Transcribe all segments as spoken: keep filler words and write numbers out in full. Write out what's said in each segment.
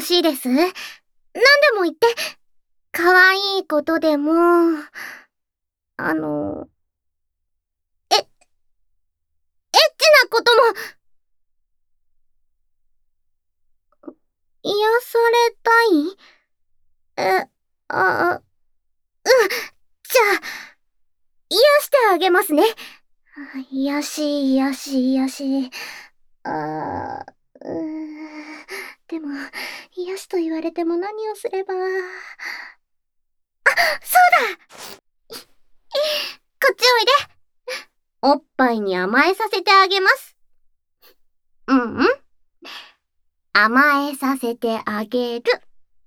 しいです。何でも言って。可愛いことでも、あの、え、エッチなことも、癒されたい？え、あ、うん。じゃあ、癒してあげますね。癒し、癒し、癒し。あー、うー、でも、癒しと言われても何をすれば。あ、そうだ！こっちおいで。おっぱいに甘えさせてあげます。うんうん。甘えさせてあげる。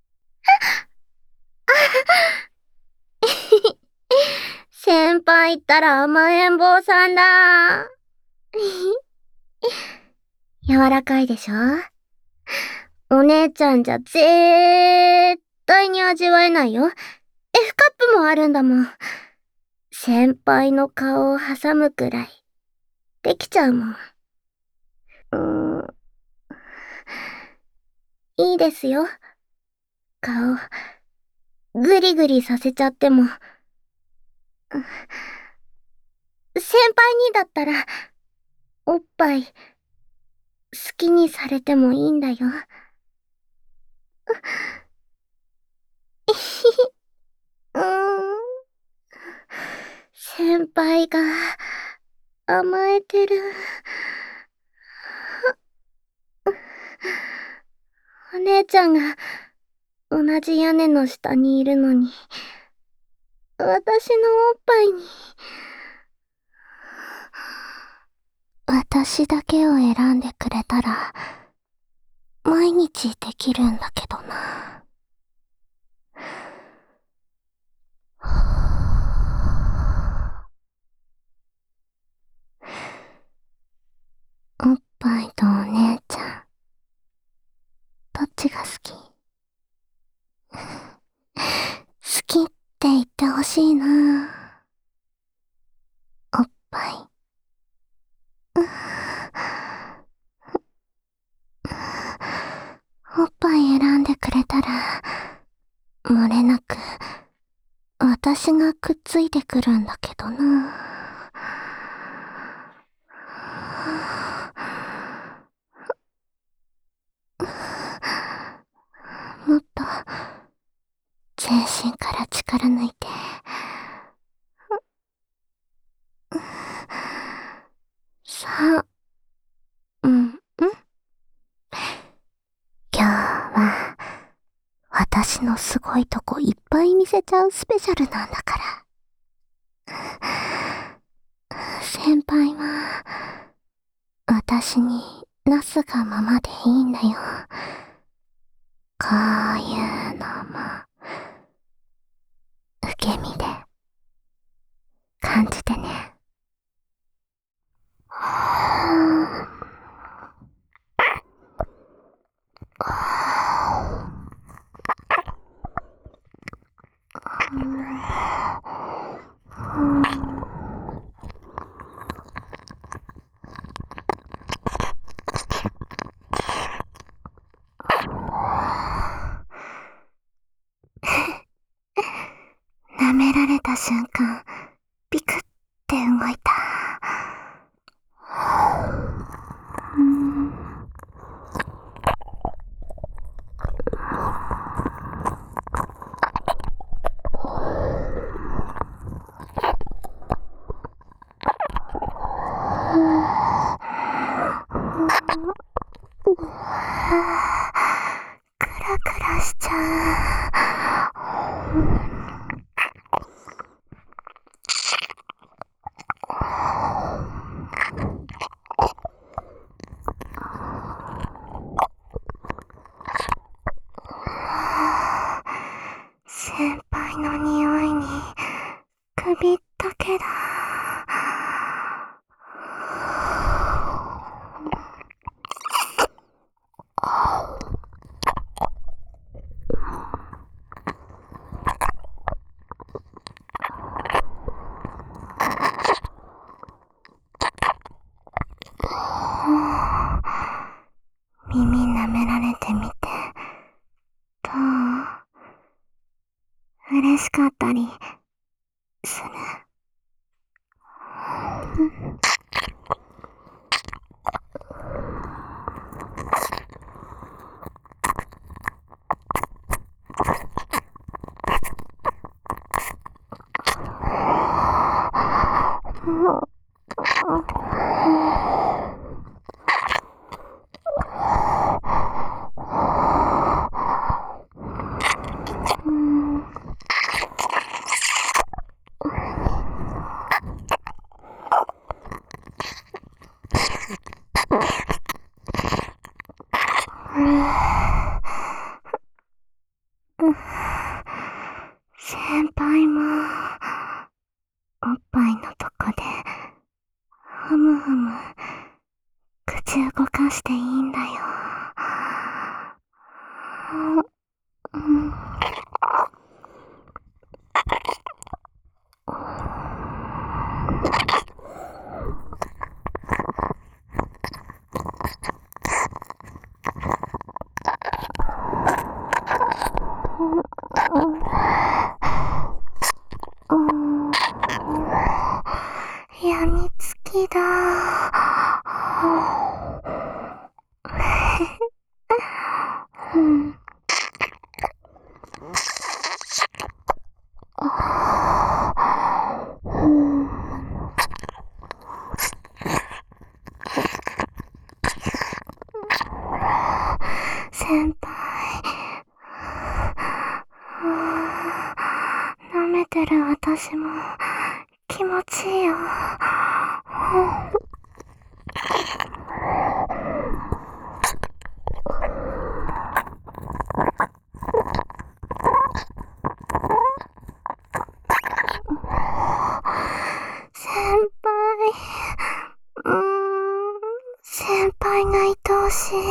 先輩ったら甘えん坊さんだ。柔らかいでしょ？お姉ちゃんじゃ絶対に味わえないよ。F カップもあるんだもん。先輩の顔を挟むくらいできちゃうもん。うーん。いいですよ。顔、ぐりぐりさせちゃっても。先輩にだったら、おっぱい、好きにされてもいいんだよ。うーん。先輩が、甘えてる。お姉ちゃんが、同じ屋根の下にいるのに、私のおっぱいに、私だけを選んでくれたら、毎日できるんだけどな。おっぱいとお姉ちゃん、どっちが好き？好きって言ってほしいな。おっぱい。おっぱい選んでくれたら、漏れなく、私がくっついてくるんだけどな。もっと、全身から力抜いて。さあ、うん、うん。今日は、私のすごいとこいっぱい見せちゃうスペシャルなんだから。先輩は、私になすがままでいいんだよ。こういうのも、受け身で、感じてね。舐められた瞬間、ビクって動いた。うん、クラクラしちゃう。先輩の匂いに首ったけだ。 嬉しかったりする。先輩もおっぱいのとこでふむふむ口動かしていいんだよ。うん、やみつきだ。うん、先輩、舐めてる私も気持ちいいよ。先輩、うーん、先輩が愛おしい。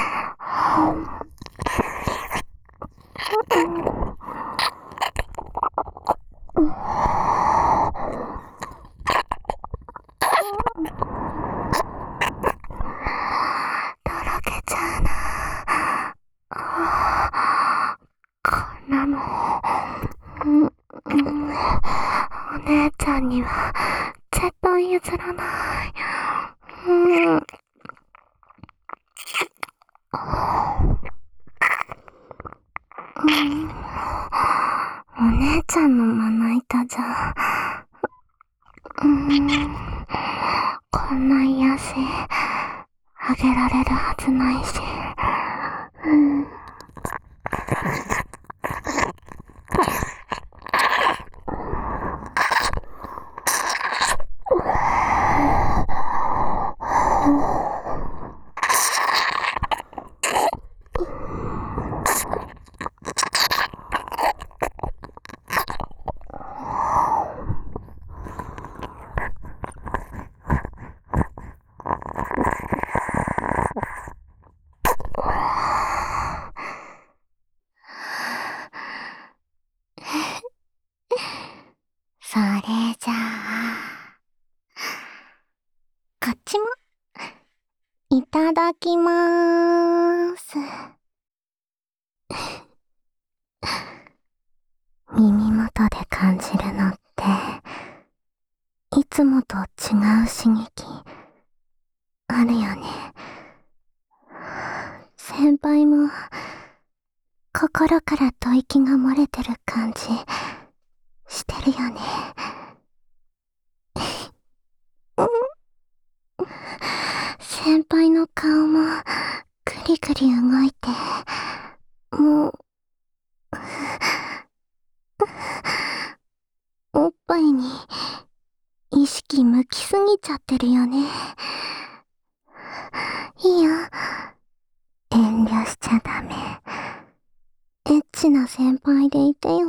とろけちゃうな。こんなの、うんうん、お姉ちゃんには絶対譲らない。うん、うん、お姉ちゃんのまな板じゃ、うん、こんな癒しあげられるはずないし。うん、それじゃあ、こっちもいただきまーす。耳元で感じるのっていつもと違う刺激あるよね。先輩も心から吐息が漏れてる感じしてるよね。先輩の顔もくりくり動いて、もうおっぱいに意識向きすぎちゃってるよね。いいよ、遠慮しちゃダメ。エッチな先輩でいてよ。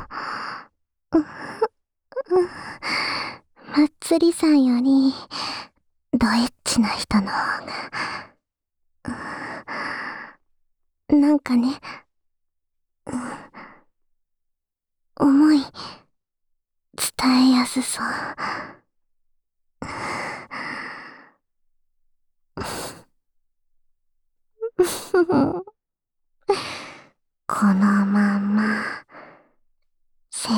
まっつりさんよりドエッチな人の方がなんかね、思い伝えやすそう。このまんま先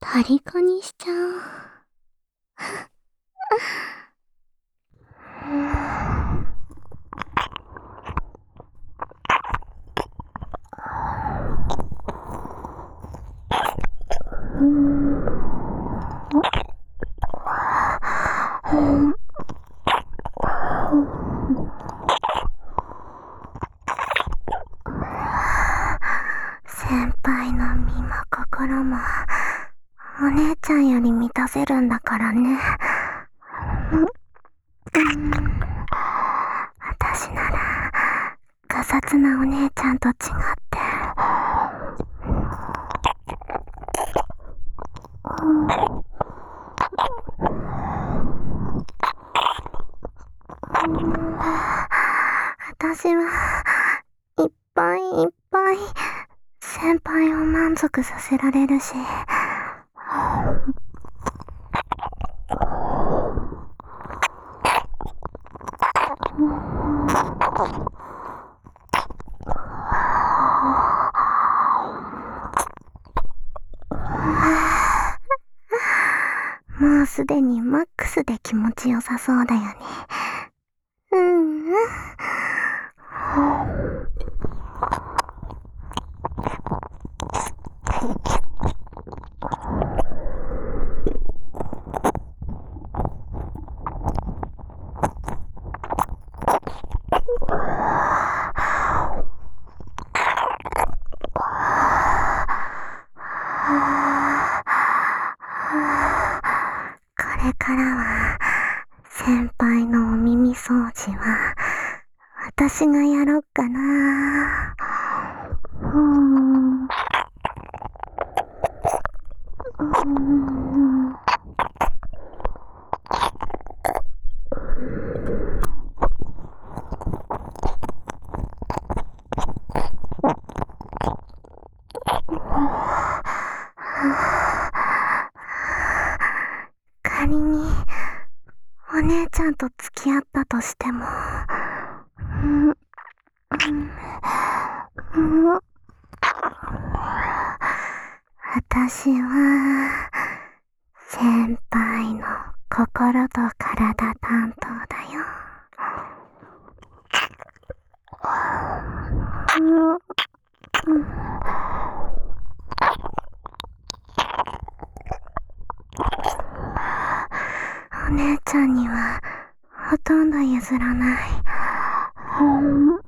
虜にしちゃおう。先輩の身も心もお姉ちゃんより満たせるんだからね。私ならがさつなお姉ちゃんと違って私はいっぱいいっぱい先輩を満足させられるし、もうすでにマックスで気持ちよさそうだよね。うんうん。これからは先輩のお耳掃除は私がやろっかな。うーん。うーん。仮にお姉ちゃんと付き合ったとしても、うんうん、私は先輩の心と体担当だよ。うんうん、お姉ちゃんにはほとんど譲らない。うん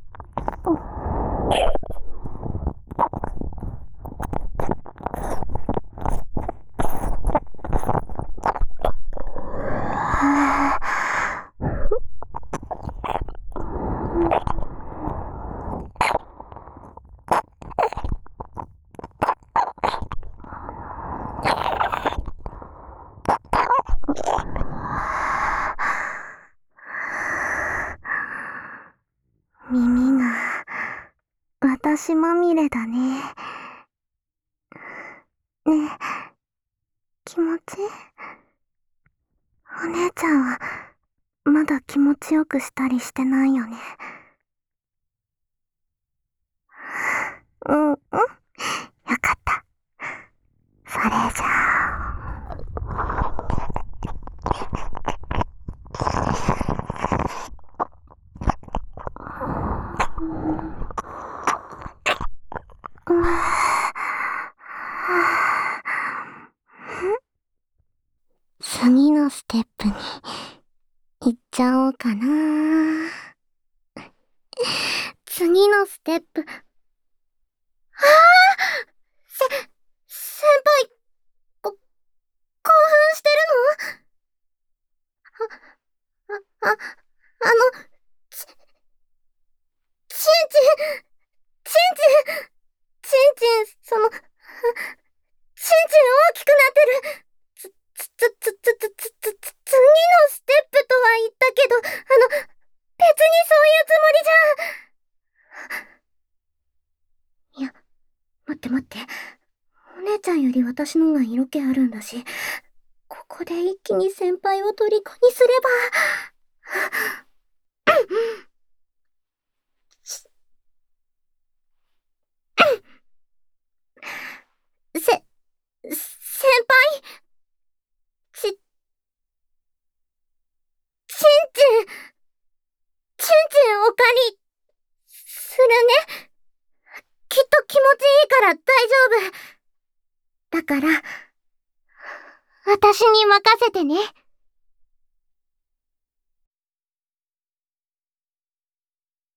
耳が私まみれだね。ねえ、気持ちお姉ちゃんはまだ気持ちよくしたりしてないよね。うんうん、よかった。それじゃあうん、次のステップに行っちゃおうかな。次のステップ。ああ、せ、先輩、こ、興奮してるの？あ、あ、あの、ち、ちんちん、ちんちん、ちんちん、その、ちんちん大きくなってる。つ、つ、つ、つ、つ、つ、つ、つ、つ、次のステップとは言ったけど、あの、別にそういうつもりじゃ。いや、待って待って。お姉ちゃんより私のが色気あるんだし、ここで一気に先輩を虜にすれば。せ、先輩借り、するね。きっと気持ちいいから大丈夫。だから、私に任せてね。